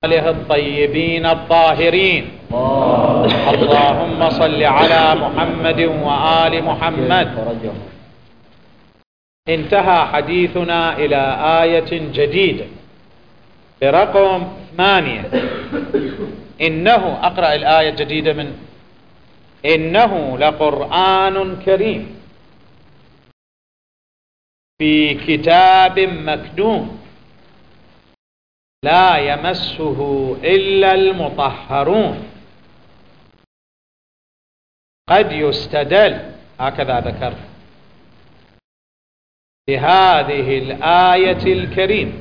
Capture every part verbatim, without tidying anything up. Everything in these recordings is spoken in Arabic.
آله الطيبين الطاهرين. اللهم صل على محمد وآل محمد. انتهى حديثنا إلى آية جديدة برقم ثمانية. إنه أقرأ الآية الجديدة من إنه لقرآن كريم في كتاب مكنون لا يمسه إلا المطهرون. قد يستدل هكذا ذكر بهذه الآية الكريمة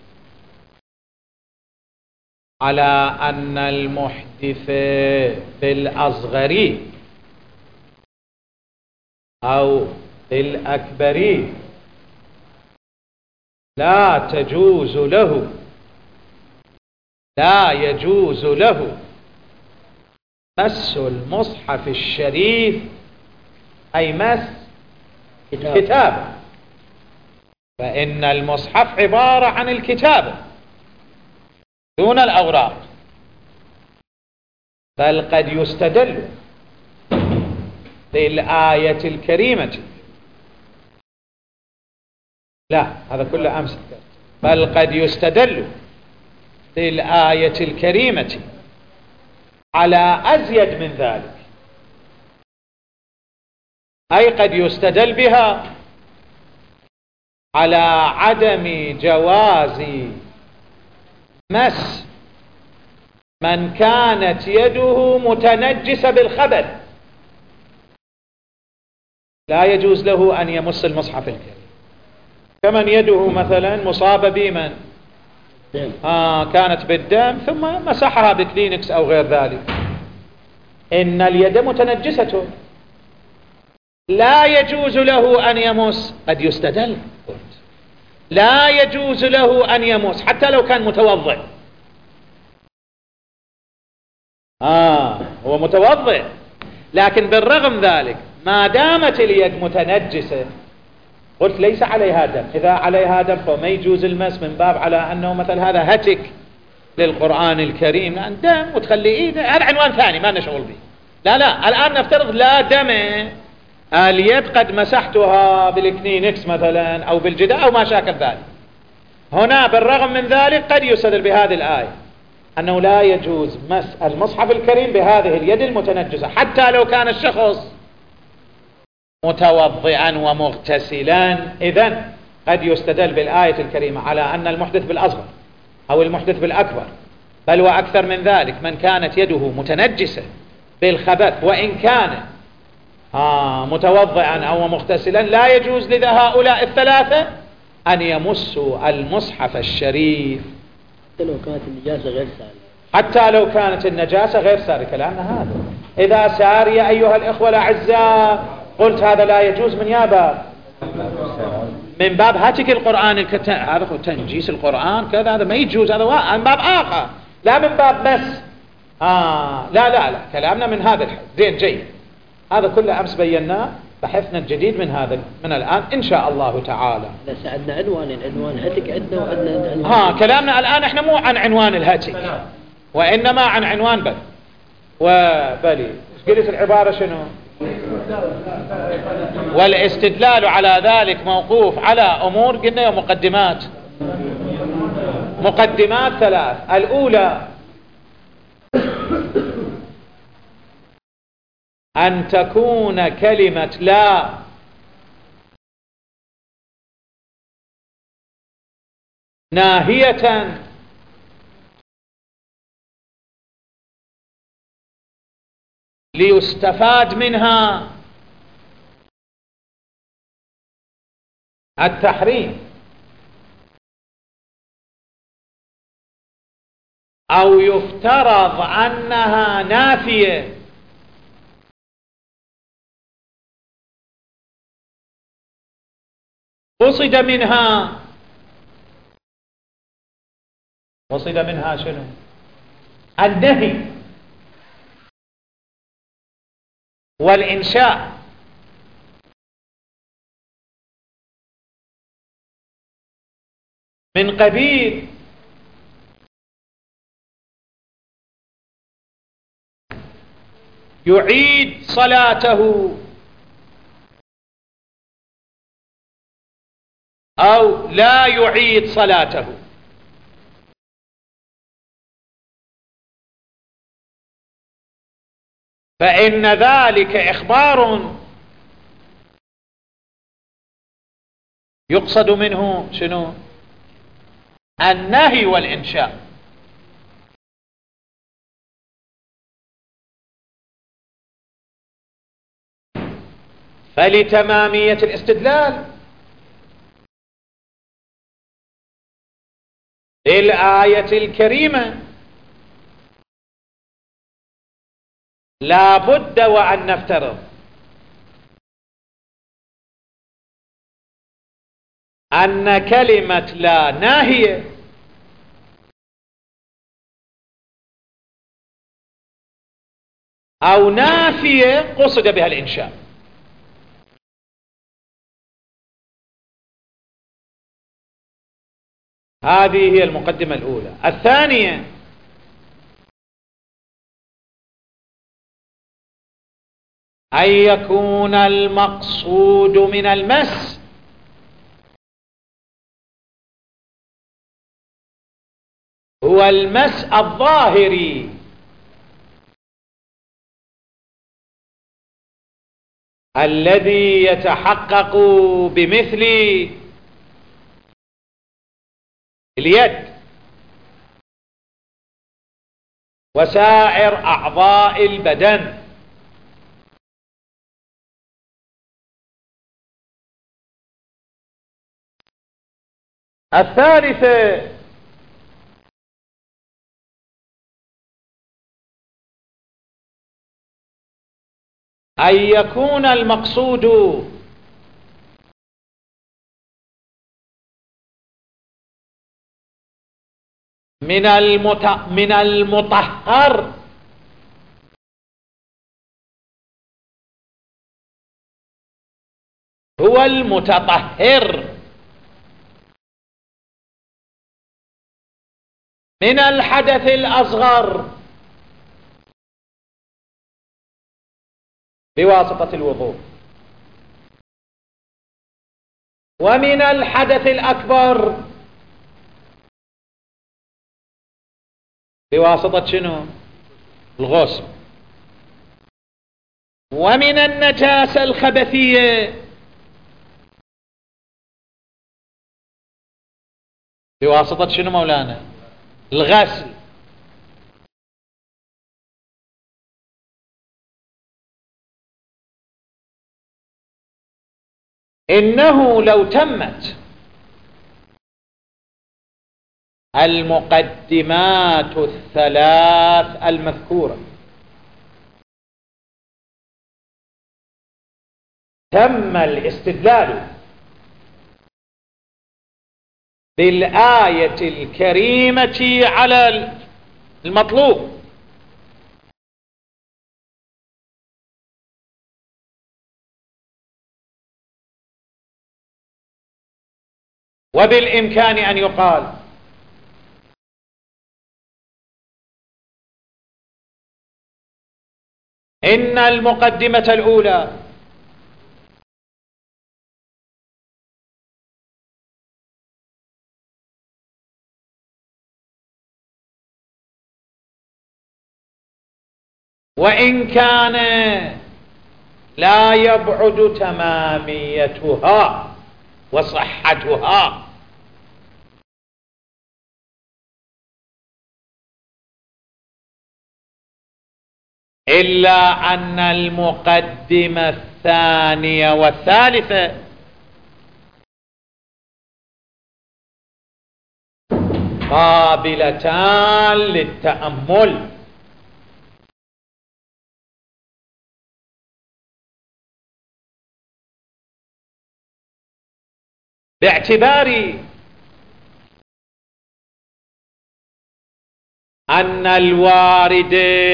على أن المحدث في الأصغر أو في الأكبر لا تجوز له لا يجوز له مس المصحف الشريف، أي مس كتاب، فإن المصحف عبارة عن الكتابة دون الأوراق. بل قد يستدل للآية الكريمة لا هذا كله أمس. بل قد يستدل للآية الكريمة على أزيد من ذلك، أي قد يستدل بها على عدم جواز مس من كانت يده متنجسة بالخبث. لا يجوز له أن يمس المصحف الكريم كمن يده مثلا مصابة بمن آه كانت بالدم ثم مسحها بكلينكس أو غير ذلك. إن اليد متنجسة لا يجوز له أن يمس. قد يستدل لا يجوز له أن يمس حتى لو كان متوضئ. آه هو متوضئ، لكن بالرغم ذلك ما دامت اليد متنجسة قلت ليس عليها دم. إذا عليها دم فما يجوز المس، من باب على أنه مثل هذا هتك للقرآن الكريم، لأن دم وتخلي إيده هذا عنوان ثاني ما نشغل به. لا لا الآن نفترض لا دم، اليد قد مسحتها بالكلينكس مثلا أو بالجدار أو ما شاكل ذلك. هنا بالرغم من ذلك قد يستدل بهذه الآية أنه لا يجوز مس المصحف الكريم بهذه اليد المتنجسة حتى لو كان الشخص متوضئا ومغتسلا. إذن قد يستدل بالآية الكريمة على أن المحدث بالأصغر أو المحدث بالأكبر بل وأكثر من ذلك من كانت يده متنجسة بالخبث وإن كان آه متوضئا أو مغتسلا لا يجوز لذا هؤلاء الثلاثة أن يمسوا المصحف الشريف حتى لو كانت النجاسة غير سارقة. حتى لو كانت النجاسة غير سارقة، لأن هذا إذا سار يا أيها الإخوة الأعزاء قلت هذا لا يجوز من يا باب من باب هاتك القرآن الكت... هذا هو تنجيس القرآن كذا، هذا ما يجوز، هذا من باب آخر لا من باب مس. آه لا لا لا كلامنا من هذا الحد زين جيد. هذا كله أمس بيناه بحثنا الجديد من هذا من الآن إن شاء الله تعالى. لا سألنا عنوان العنوان هتك عندنا وعندنا ها كلامنا الآن احنا مو عن عنوان الهتك وإنما عن عنوان بل وبلي قلت العبارة شنو؟ والاستدلال على ذلك موقوف على أمور قلنا مقدمات مقدمات ثلاث. الأولى أن تكون كلمة لا ناهية ليستفاد منها التحريم أو يفترض أنها نافية قصد منها قصد منها شنو؟ النهي والإنشاء. من قبيل يعيد صلاته أو لا يعيد صلاته. فإن ذلك إخبار يقصد منه شنو؟ النهي والإنشاء. فلتمامية الاستدلال للآية الكريمة لا بد وأن نفترض أن كلمة لا ناهية أو نافية قصد بها الإنشاء. هذه هي المقدمة الأولى. الثانية أن يكون المقصود من المس هو المس الظاهري الذي يتحقق بمثل اليد وسائر أعضاء البدن. الثالثة أن يكون المقصود من المت... من المطهر هو المتطهر من الحدث الأصغر بواسطة الوضوء، ومن الحدث الأكبر بواسطة شنو؟ الغسل، ومن النجاسة الخبثية بواسطة شنو مولانا؟ الغسل. إنه لو تمت المقدمات الثلاث المذكورة تم الاستدلال بالآية الكريمة على المطلوب. وبالإمكان أن يقال إن المقدمة الأولى وإن كان لا يبعد تماميتها وصحتها إلا أن المقدمة الثانية والثالثة قابلتان للتأمل. باعتبار أن الوارد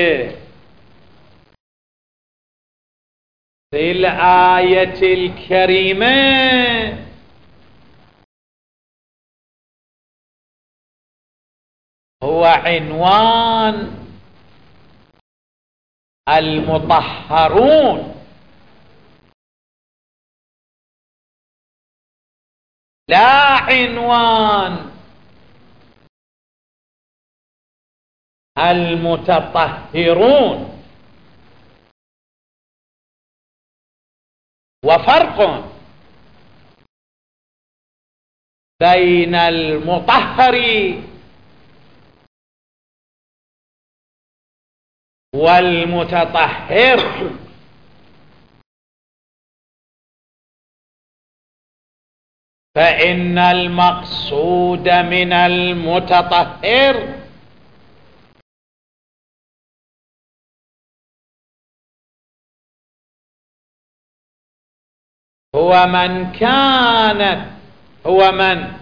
في الآية الكريمة هو عنوان المطهرون، لا عنوان المتطهرون. وفرق بين المطهر والمتطهر. فإن المقصود من المتطهر هو من كانت هو من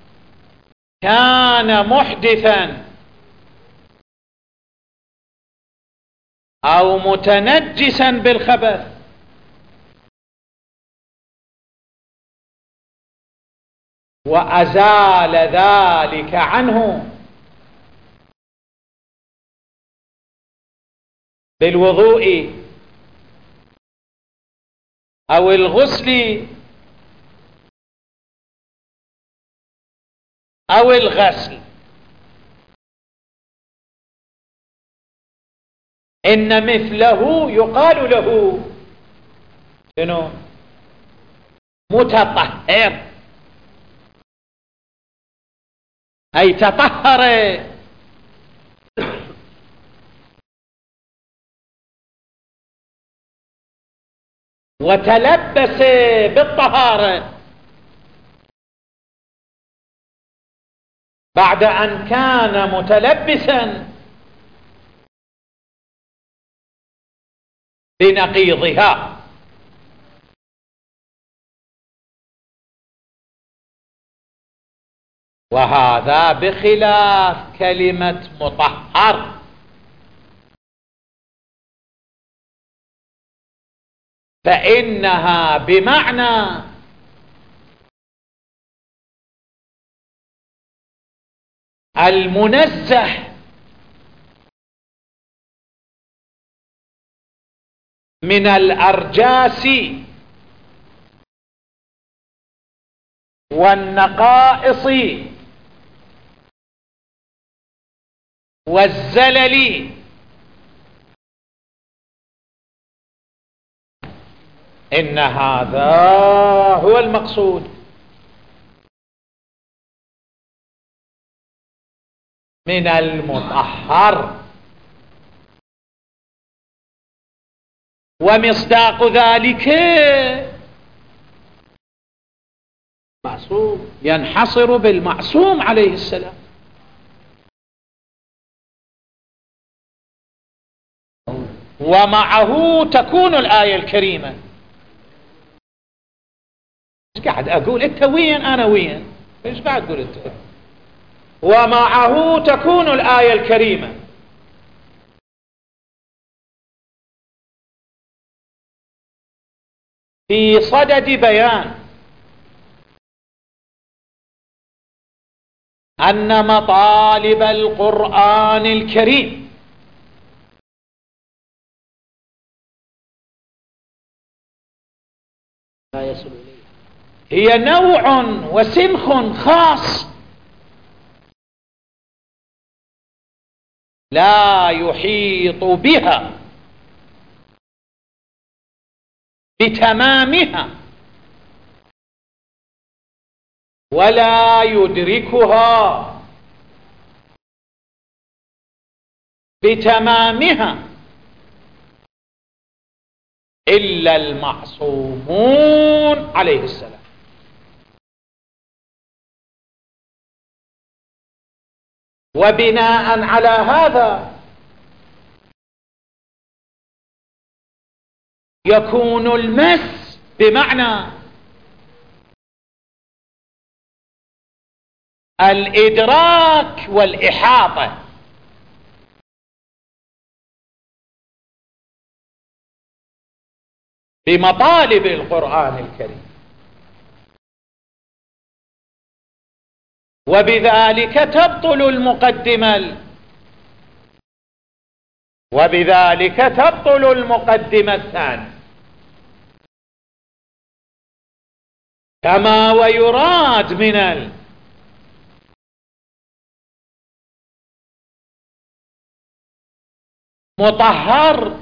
كان محدثا أو متنجسا بالخبث وأزال ذلك عنه بالوضوء أو الغسل أو الغسل. إن مثله يقال له شنو؟ متطهر، أي تطهر وتلبس بالطهارة بعد أن كان متلبسا بنقيضها. وهذا بخلاف كلمة مطهر، فإنها بمعنى المنزه من الأرجاس والنقائص والزلل. إن هذا هو المقصود من المطهر. ومصداق ذلك معصوم، ينحصر بالمعصوم عليه السلام. ومعه تكون الآية الكريمة. ايش قاعد اقول؟ انت وين انا وين؟ ايش قاعد تقول انت؟ ومعه تكون الآية الكريمة في صدد بيان أن مطالب القرآن الكريم لا يصل إليه هي نوع وسنخ خاص لا يحيط بها بتمامها ولا يدركها بتمامها إلا المعصومون عليه السلام. وبناء على هذا يكون المس بمعنى الإدراك والإحاطة بمطالب القرآن الكريم، وبذلك تبطل المقدمة وبذلك تبطل المقدمة الثانية. كما ويراد من المطهر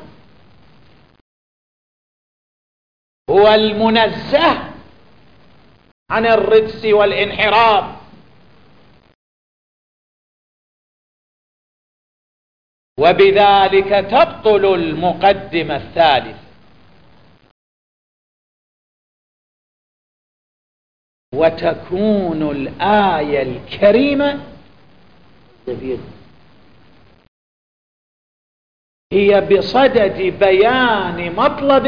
هو المنزه عن الرجس والانحراف، وبذلك تبطل المقدمة الثالثة. وتكون الآية الكريمة هي بصدد بيان مطلب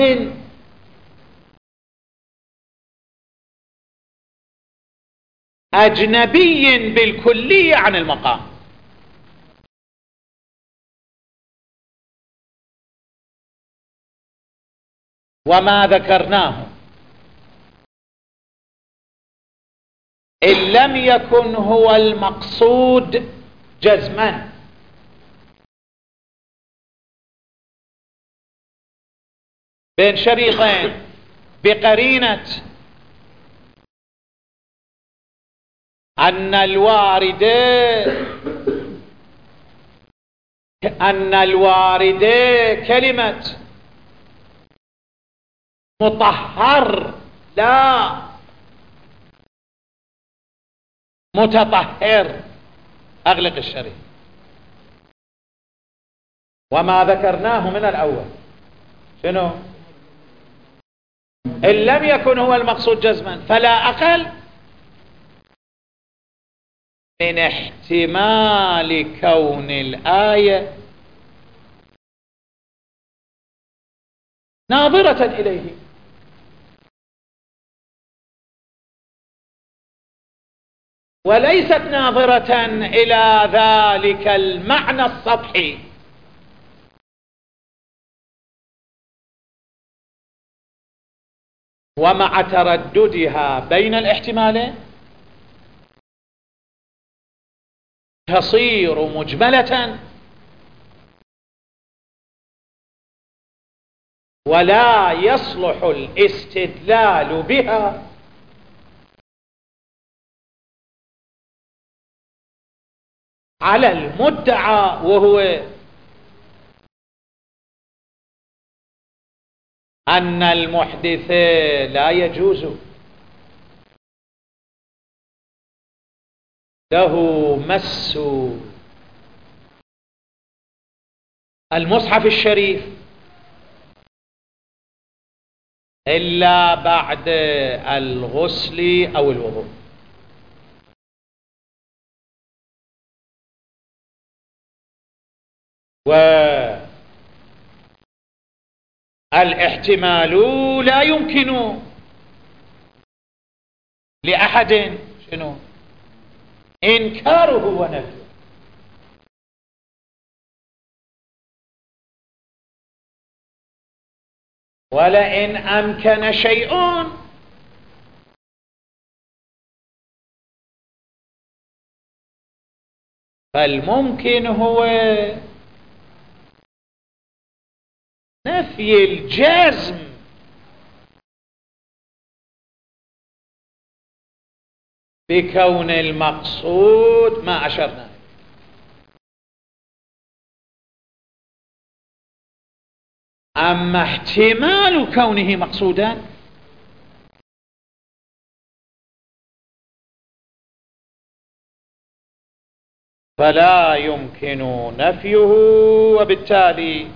أجنبي بالكلية عن المقام. وما ذكرناه إن لم يكن هو المقصود جزما بين شريطين بقرينة أن الوارد أن الوارد كلمة مطهر لا متطهر. أغلق الشريط. وما ذكرناه من الأول شنو؟ إن لم يكن هو المقصود جزما فلا أقل من احتمال كون الآية ناظرة إليه، وليست ناظرة إلى ذلك المعنى السطحي. ومع ترددها بين الاحتمالين تصير مجملة ولا يصلح الاستدلال بها على المدعى، وهو أن المحدث لا يجوز له مس المصحف الشريف إلا بعد الغسل أو الوضوء. والاحتمال لا يمكن لأحد شنو إنكاره ونفيه. ولئن أمكن شيء فالممكن هو نفي الجزم بكون المقصود ما أشرنا. أما احتمال كونه مقصودا فلا يمكن نفيه، وبالتالي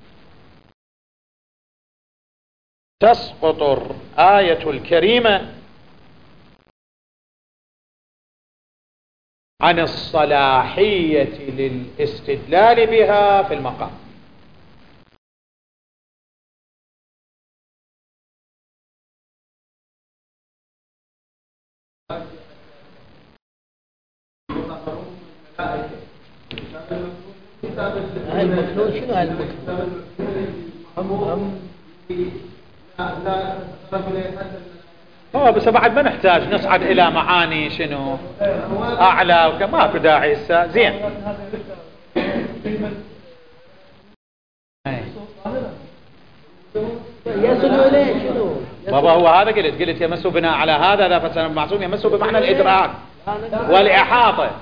تسقط الآية الكريمة عن الصلاحية للاستدلال بها في المقام. المكنون شنو هالمكنون؟ هو بس بعد ما نحتاج نصعد إلى معاني شنو أعلى، وما في داعي هسه. زين يصلوا إليه شنو؟ بابا هو هذا قلت قلت يمسوا بناء على هذا ذا فسر المعصوم يمسوا بمعنى الإدراك والإحاطة.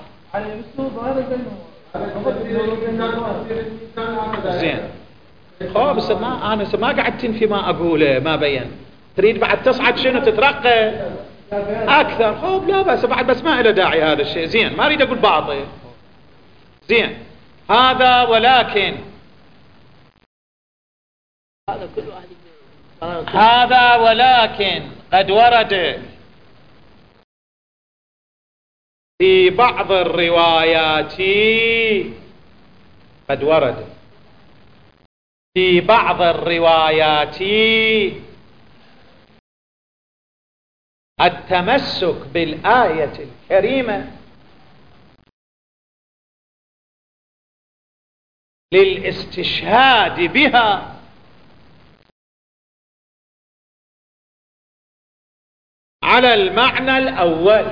زين خو بس ما أنا ما قاعد تنفي ما أقوله ما بين تريد بعد تصعد شنو تترقى أكثر. خو لا بس بعد بس ما إله داعي هذا الشيء. زين ما أريد أقول باطل. زين هذا ولكن هذا كله أهل هذا ولكن قد ورد في بعض الروايات قد ورد في بعض الروايات التمسك بالآية الكريمة للاستشهاد بها على المعنى الأول،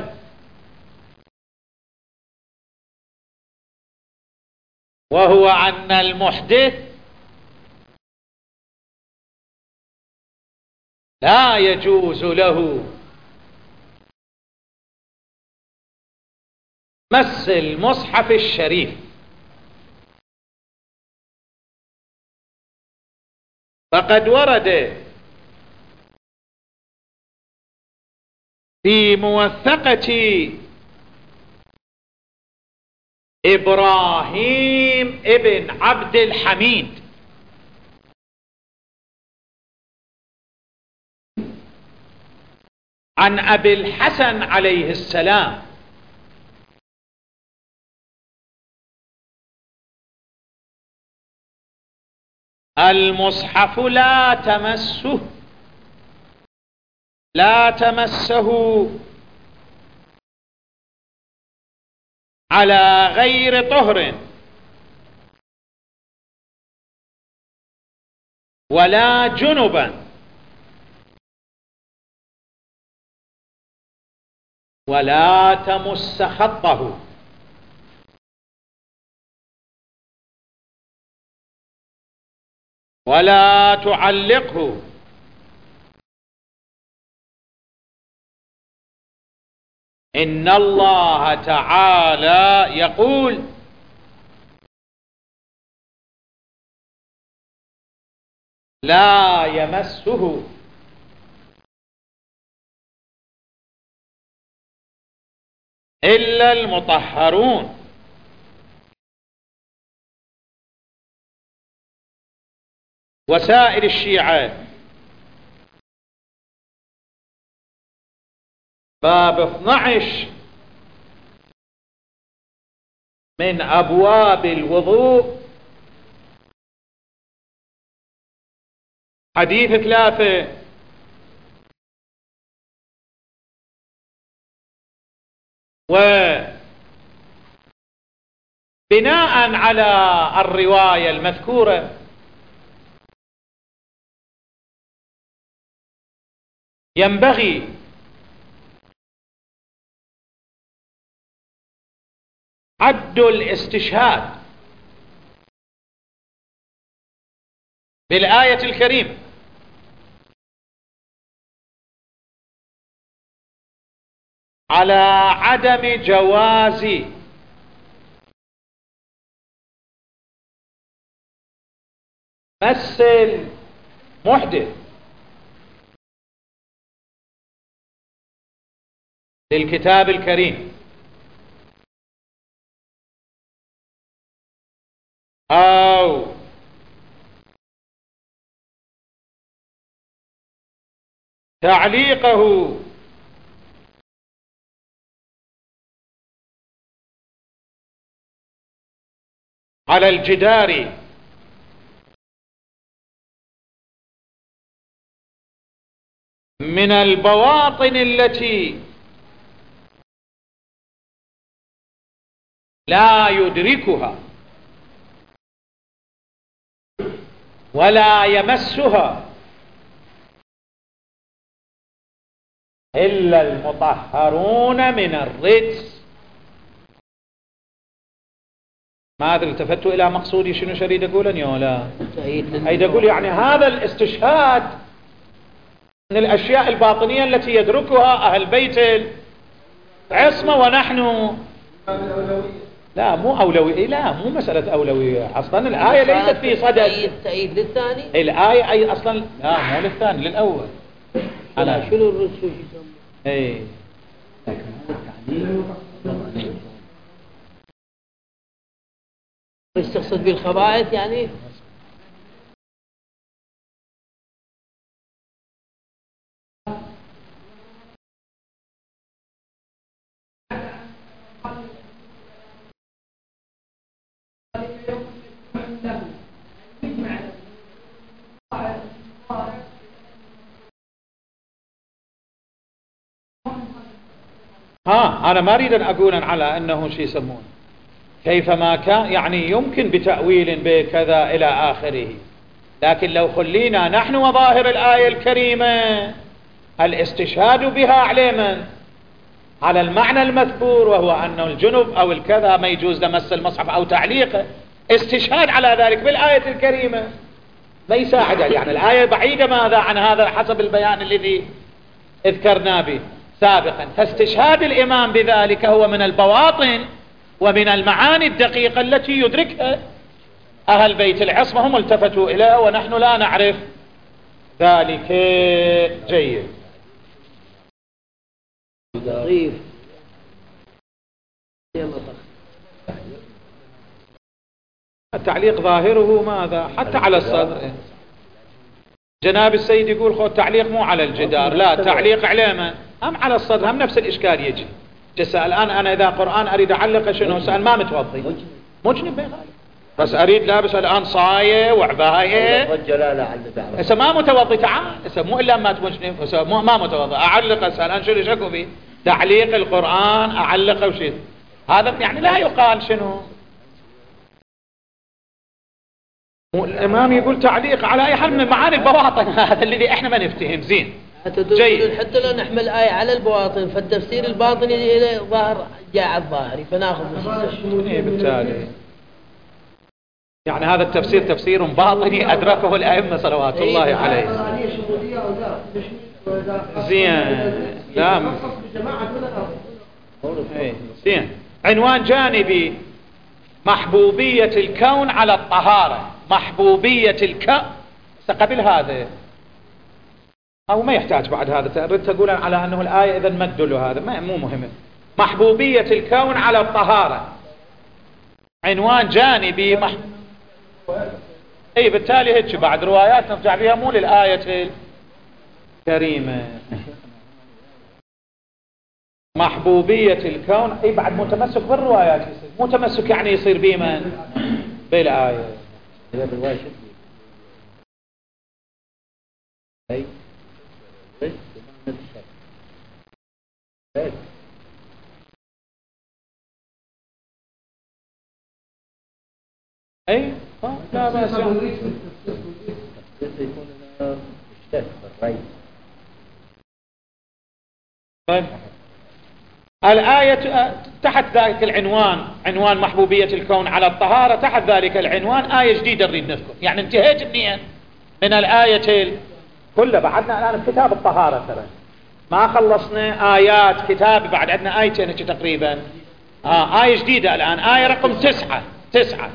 وهو أن المحدث لا يجوز له مس المصحف الشريف. فقد ورد في موثقة إبراهيم ابن عبد الحميد عن أبي الحسن عليه السلام المصحف لا تمسه لا تمسه على غير طهر ولا جنبا ولا تمس خطه ولا تعلقه إن الله تعالى يقول لا يمسه إلا المطهرون. وسائر الشيعة باب اثني عشر من أبواب الوضوء حديث ثلاثة وبناء على الرواية المذكورة ينبغي عد الاستشهاد بالآية الكريمة على عدم جواز مس المحدث للكتاب الكريم أو تعليقه على الجدار من البواطن التي لا يدركها ولا يمسها إلا المطهرون من الرجس. ما أدري التفتوا إلى مقصودي شنو شريد أقول يا لا أريد أقول يعني هذا الاستشهاد من الأشياء الباطنية التي يدركها أهل بيت العصمة، ونحن لا مو أولوية، لا مو مسألة أولوية، أصلا الآية ليست في صدد تأييد للثاني، الآية أي أصلا لا مو للثاني للأول. أنا شنو الرسول يسمى؟ إيه يستقصد بالخبائث يعني. ها أنا ما أريد أن أقول على أنه شيء يسمونه كيفما كان، يعني يمكن بتأويل بكذا إلى آخره، لكن لو خلينا نحن وظاهر الآية الكريمة الاستشهاد بها على من؟ على المعنى المذكور، وهو أن الجنب أو الكذا ما يجوز لمس المصحف أو تعليقه، استشهاد على ذلك بالآية الكريمة ما يساعد، يعني الآية بعيدة ماذا عن هذا حسب البيان الذي اذكرنا به سابقا. فاستشهاد الإمام بذلك هو من البواطن ومن المعاني الدقيقة التي يدركها أهل بيت العصمة، هم التفتوا إليها ونحن لا نعرف ذلك. جيد. ضيف التعليق ظاهره ماذا؟ حتى على الصدر. جناب السيد يقول خو التعليق مو على الجدار، لا تعليق على من؟ هم على الصدر، هم نفس الإشكال يجي. جسأل الآن أنا إذا قرآن أريد أعلق شنو؟ سأل ما متوضي مجنب بغالي، بس أريد لابس الآن صاية وعباية هسه ما متوضي، تعال هسه مو إلا ما مجنب، هسه ما متوضي أعلق. أسأل أنا شنو شكو بي تعليق القرآن أعلقه وشي، هذا يعني لا يقال شنو. الإمام يقول تعليق على أي حال من معاني البواطن هذا الذي إحنا ما نفتهم زين. جيد. حتى لو نحمل الآية على البواطن فالتفسير الباطني إلى ظاهر جاء الظاهري فناخذ إيه بالتالي يعني هذا التفسير تفسير باطني أدركه الأئمة صلوات الله عليهم. زين. لا إيه زين. عنوان جانبي محبوبية الكون على الطهارة. محبوبية الكون قبل هذا أو ما يحتاج بعد هذا، تريد تقول على أنه الآية إذا مد له هذا ما مو مهم. محبوبية الكون على الطهارة عنوان جانبي مح... أي بالتالي هيك بعد روايات نرجع بها مو للآية الكريمة. محبوبية الكون أي بعد متمسك بالروايات يصير متمسك، يعني يصير بمن؟ بالآية. أي أي لا بأس. طيب الآية تحت ذلك العنوان، عنوان محبوبية الكون على الطهارة، تحت ذلك العنوان آية جديدة نريد نذكر، يعني انتهيت منين؟ من الآية كلها. بعدنا الآن كتاب الطهارة ترى ما خلصنا آيات كتاب، بعد عندنا آيتين تقريبا. آه آية جديدة الآن، آية رقم تسعة. تسعة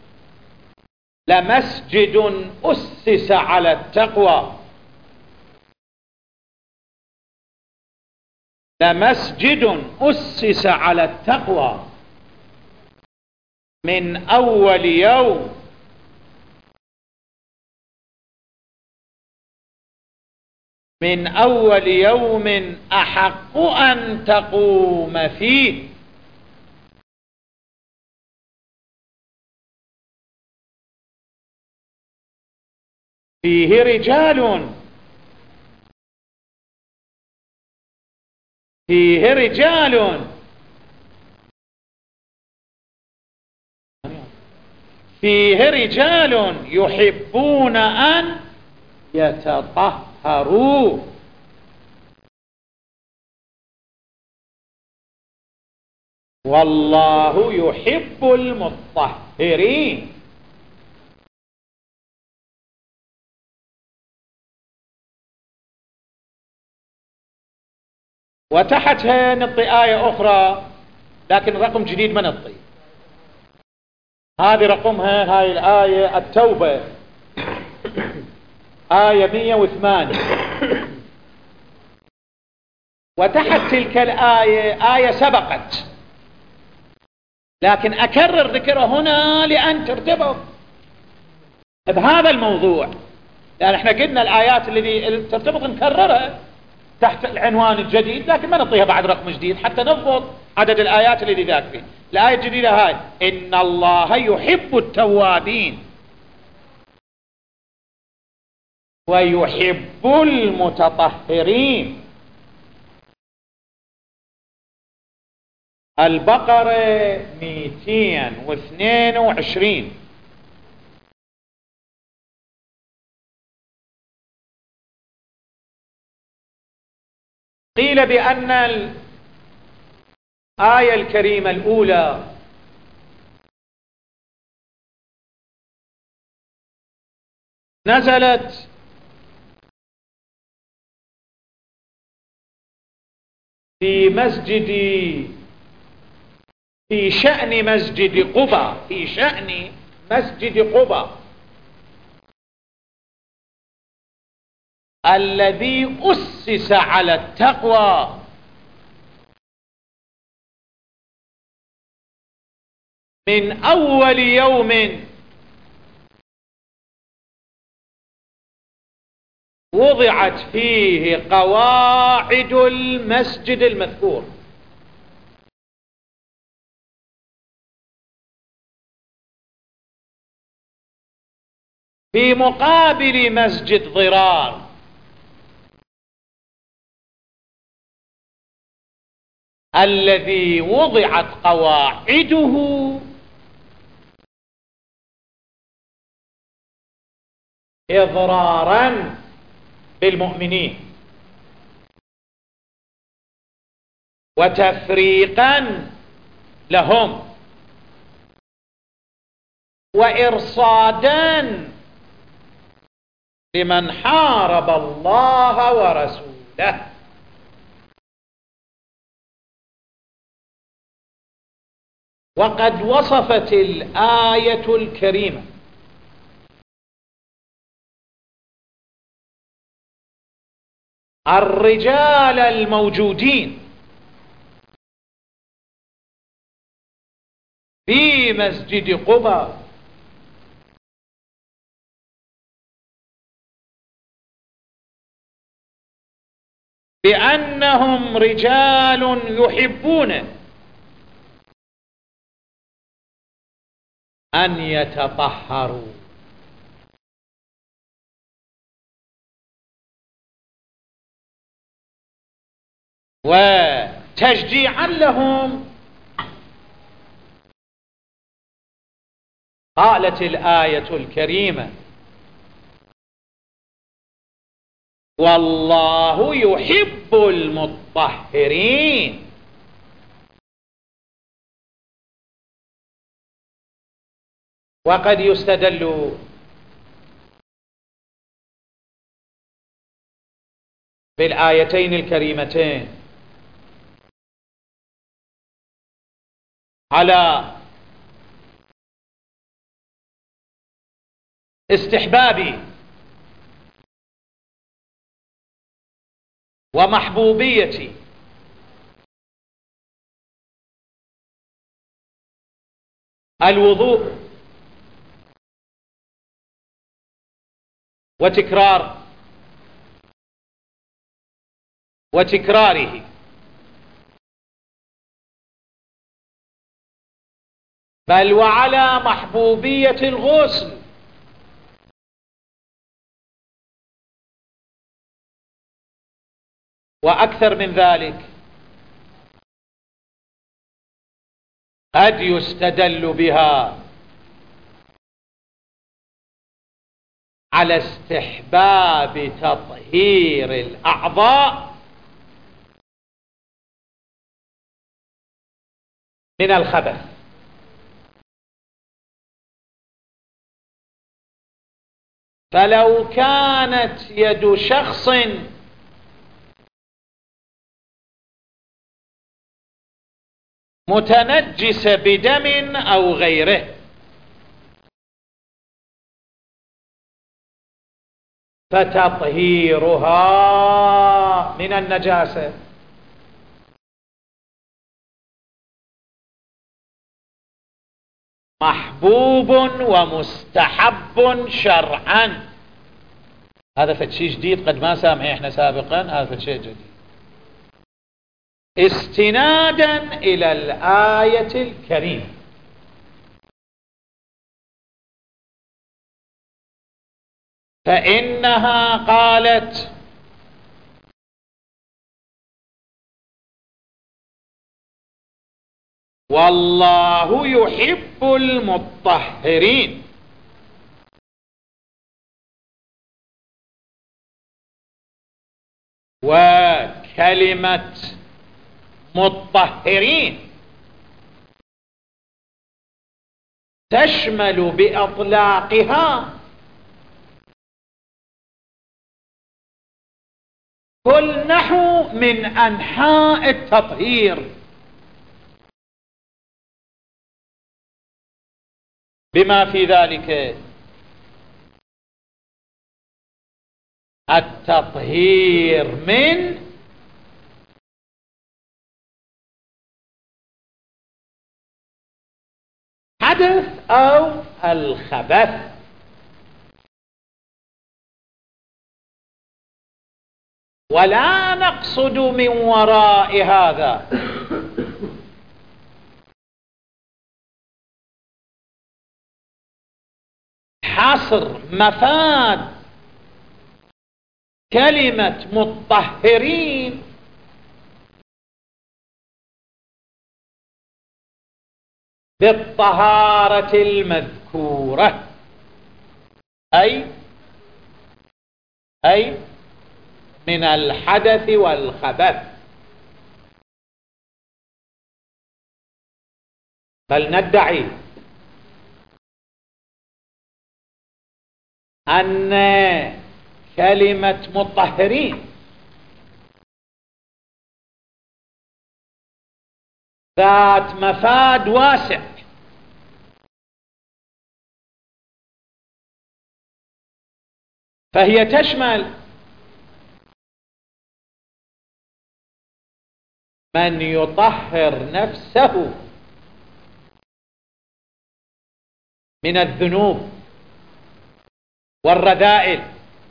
لمسجد أسس على التقوى. لمسجد أسس على التقوى من أول يوم من أول يوم أحق أن تقوم فيه. فيه رجال فيه رجال فيه رجال يحبون أن يتطهروا والله يحب المطهرين. وتحتها نعطي آية أخرى لكن رقم جديد ما نعطي، هذه رقمها هاي الآية التوبة آية مئة وثمانية. وتحت تلك الآية آية سبقت لكن أكرر ذكرها هنا لأن ترتبط بهذا الموضوع، لأن احنا قلنا الآيات التي ترتبط نكررها تحت العنوان الجديد لكن ما نعطيها بعد رقم جديد حتى نضبط عدد الآيات التي ذاك فيه. الآية الجديدة هاي إن الله يحب التوابين ويحب المتطهرين. البقرة مئتين واثنين وعشرين. قيل بأن الآية الكريمة الأولى نزلت في مسجد في شأن مسجد قباء في شأن مسجد قباء الذي أسس على التقوى من أول يوم وضعت فيه قواعد المسجد المذكور. في مقابل مسجد ضرار الذي وضعت قواعده إضرارا بالمؤمنين وتفريقا لهم وإرصادا لمن حارب الله ورسوله. وقد وصفت الآية الكريمة الرجال الموجودين في مسجد قباء بأنهم رجال يحبون أن يتطهروا وتشجيعا لهم قالت الآية الكريمة والله يحب المطهرين. وقد يستدل بالآيتين الكريمتين على استحباب ومحبوبية الوضوء وتكرار وتكراره، بل وعلى محبوبية الغسل وأكثر من ذلك قد يستدل بها على استحباب تطهير الأعضاء من الخبث. فلو كانت يد شخص متنجسة بدم أو غيره، فتطهيرها من النجاسة محبوب ومستحب شرعا. هذا فشي جديد قد ما سامعين احنا سابقا، هذا فشي جديد استنادا إلى الآية الكريمة. فإنها قالت: والله يحب المطهرين. وكلمة مطهرين تشمل بإطلاقها كل نحو من أنحاء التطهير، بما في ذلك التطهير من حدث أو الخبث. ولا نقصد من وراء هذا حصر مفاد كلمة مطهرين بالطهارة المذكورة، أي أي من الحدث والخبث. بل ندعي أن كلمة مطهرين ذات مفاد واسع، فهي تشمل من يطهر نفسه من الذنوب والرذائل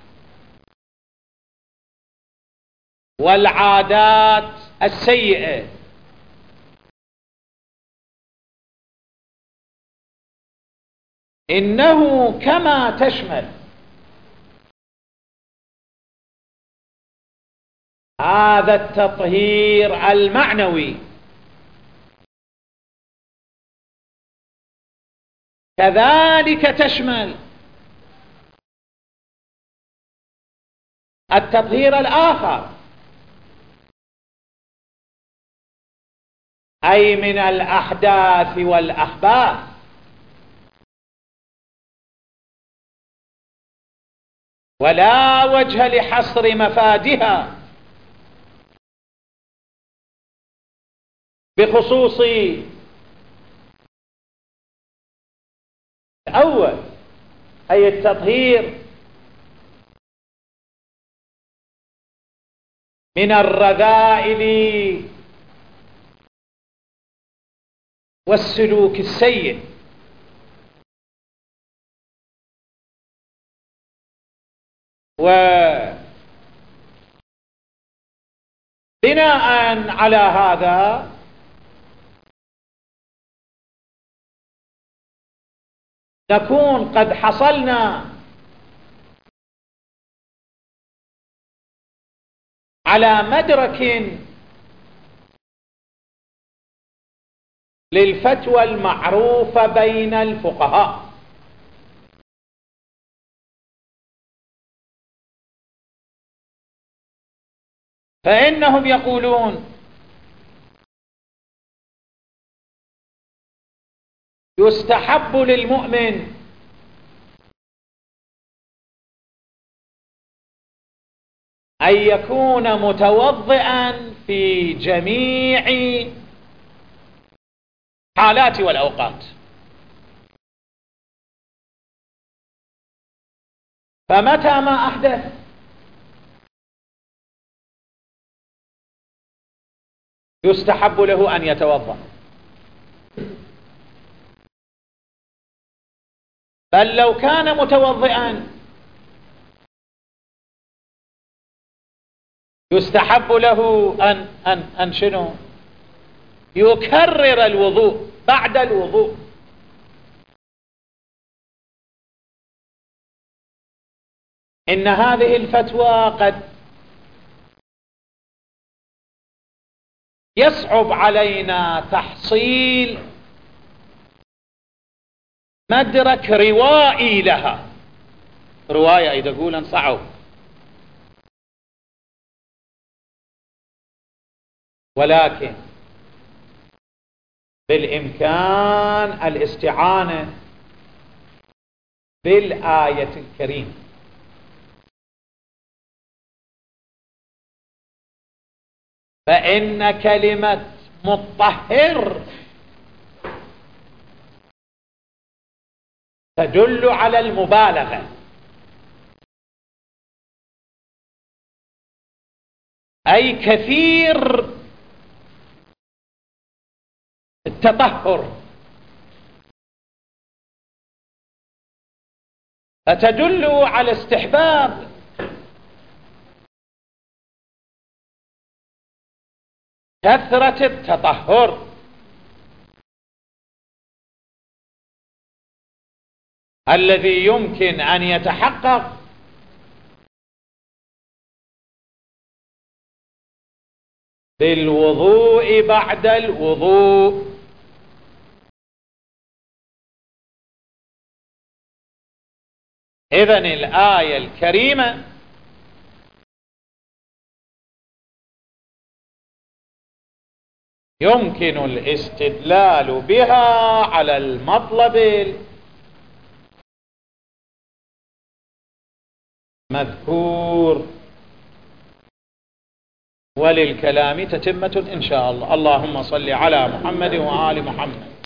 والعادات السيئة، إنه كما تشمل هذا التطهير المعنوي كذلك تشمل التطهير الآخر، أي من الأحداث والأخباث. ولا وجه لحصر مفادها بخصوص الأول، أي التطهير من الرذائل والسلوك السيء، وبناء على هذا نكون قد حصلنا على مدرك للفتوى المعروفة بين الفقهاء، فإنهم يقولون يستحب للمؤمن أن يكون متوضئا في جميع حالات والأوقات. فمتى ما أحدث يستحب له أن يتوضأ، بل لو كان متوضئا يستحب له أن, أن, أن شنو يكرر الوضوء بعد الوضوء. إن هذه الفتوى قد يصعب علينا تحصيل مدرك روائي لها. رواية إذا قولا صعب، ولكن بالإمكان الاستعانة بالآية الكريمة. فإن كلمة مطهر تدل على المبالغة، أي كثير التطهر، فتدل على استحباب كثرة التطهر الذي يمكن أن يتحقق بالوضوء بعد الوضوء. إذن الآية الكريمة يمكن الاستدلال بها على المطلب المذكور، وللكلام تتمة إن شاء الله. اللهم صل على محمد وآل محمد.